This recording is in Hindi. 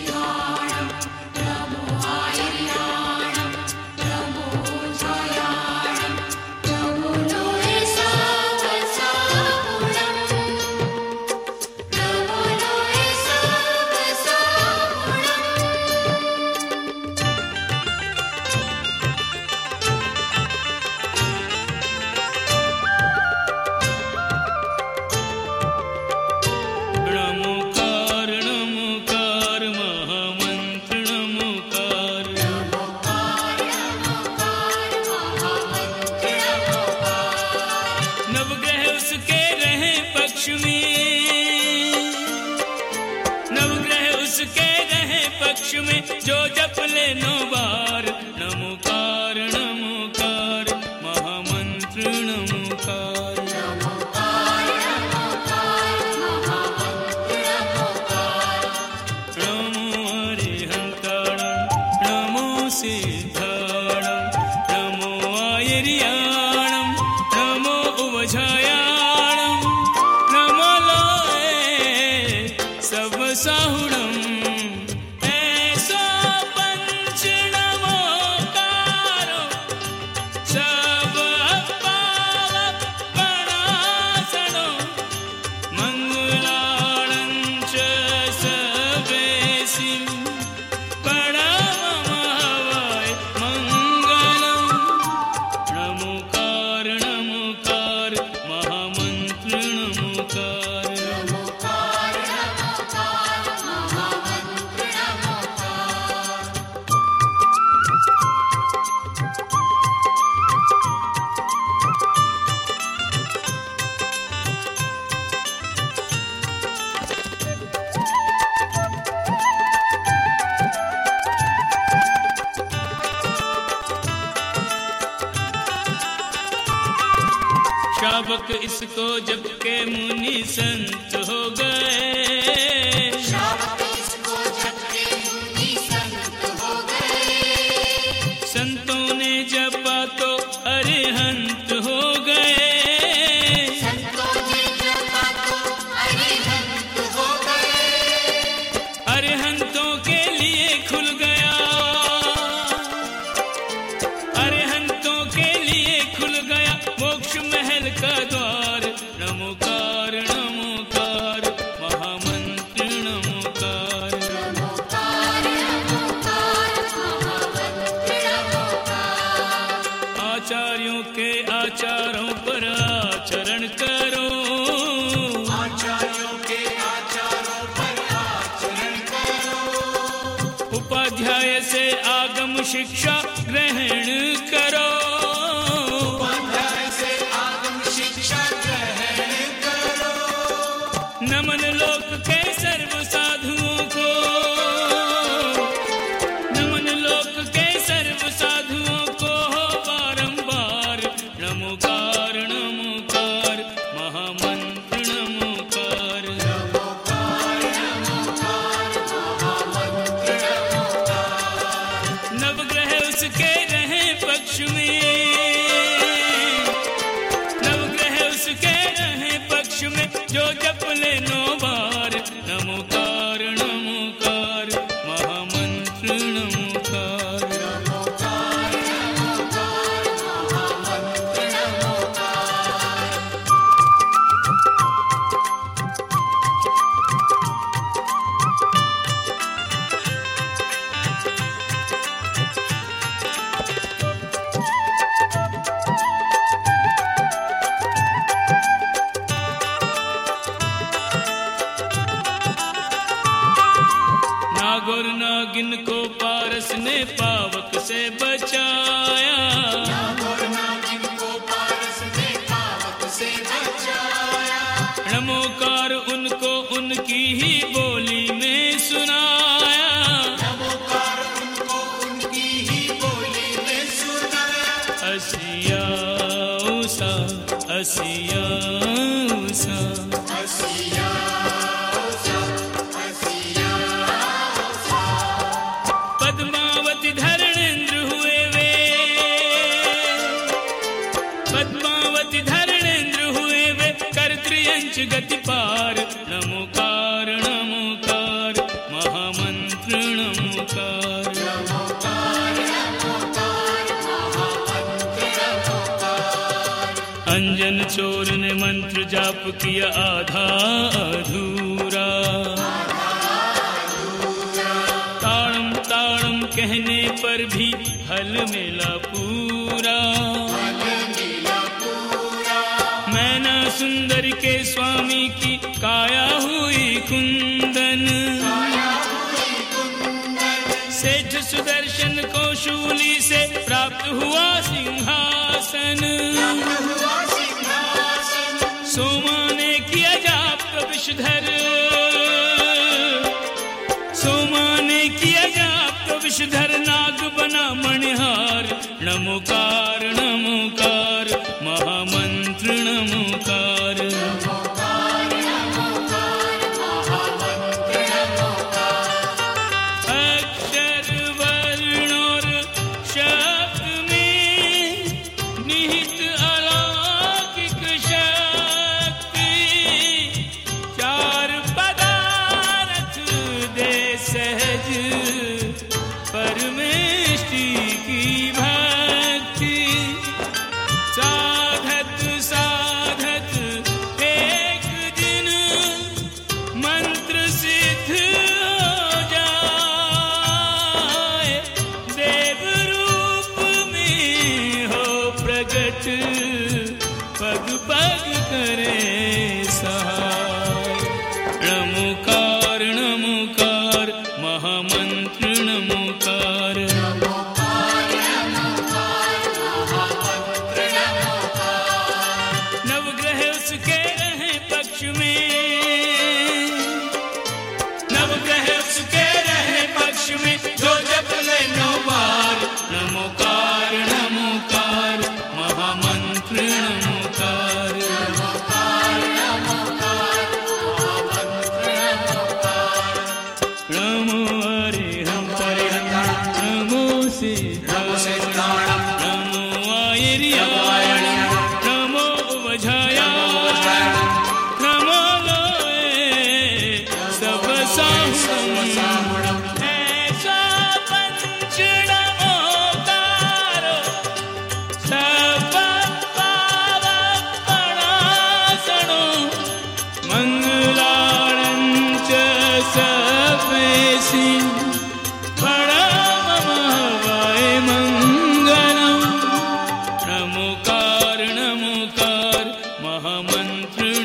में जो जप ले 9 बार, नमोकार नमोकार महामंत्र नमोकार। नमो अरिहंताणं नमो सिद्धाणं नमो आयर्याणं नमो उवझायाणं नमो लोये सब साहुणं। श्रावक इसको जप के मुनि संत हो गए। श्रावक इसको जप के मुनि संत हो गए। संतों ने जपा तो अरिहंत हो गए। संतों ने जपा तो अरिहंत हो गए। अरिहंतों के लिए खुल गया, अरिहंतों के लिए खुल गया मोक्ष महल का द्वार। नमोकार नमोकार महामंत्र नमोकार। नमोकार नमोकार महामंत्र नमोकार। आचार्यों के आचारों पर आचरण करो। आचार्यों के आचारों पर आचरण करो। उपाध्याय से आगम शिक्षा ग्रहण करो। नमन लोक के सर्व साधुओं को, नमन लोक के सर्व साधुओं को हो बारंबार। नमोकार नमोकार महामंत्र नमोकार। नमोकार नमोकार महामंत्र नमोकार। नवग्रह उसके रहे पक्ष में, नवग्रह उसके रहे पक्ष में जो जप ले 9 बार। नमोकार नमोकार महामंत्र नमोकार। नमोकार नमोकार महामंत्र नमोकार। नागोर नागिन को पारस ने पावक से बचाया। नागोर नागिन को पारस ने पावक से बचाया। नमोकार उनको उनकी ही बोली में सुनाया। नमोकार उनको उनकी ही बोली में सुनाया। असिया उषा असिया उषा असिया पद्मावती धरणेंद्र हुए वे, पद्मावती धरणेंद्र हुए वे कर्तृयंच गति पार। नमोकार नमोकार महामंत्र महामंत्र नमोकार। अंजन चोर ने मंत्र जाप किया आधा अधूरा, ताड़म ताड़म कहने पर भी फल मिला पूरा। मैना सुंदर के स्वामी की काया हुई कुंदन, सेठ सुदर्शन को शूली से प्राप्त हुआ सिंहासन। सोमा ने किया जाप विषधर, सोमा ने किया जाप विषधर, नाग बना मणिहार। नमोकार नमोकार महामंत्र नमोकार। अक्षर वर्ण और शब्द में निहित अलौकिक शक्ति, चार पदार्थ दे सहज परमेष्टि की भक्ति। साधत साधत एक दिन मंत्र सिद्ध हो जाए, देव रूप में हो प्रगट, पग पग करे सहाय। नमोकार नमोकार महामंत्र नमोकार। नवग्रह उसके रहे पक्ष में, नवग्रह उसके रहे पक्ष में, जो जप ले 9 बार। नमोकार नमोकार महामंत्र नमोकार। नमो हरे हम नमो सिद्धाणम, नमो आयर्याय, नमो वज्राय, नमो लोए सब साहुणम। ऐसा पंच नमोकार, सब पावक पणासनो, मंगलाणंच सपेसि, प्रणममहवाय मंगलम्। नमोकार नमोकार महामंत्र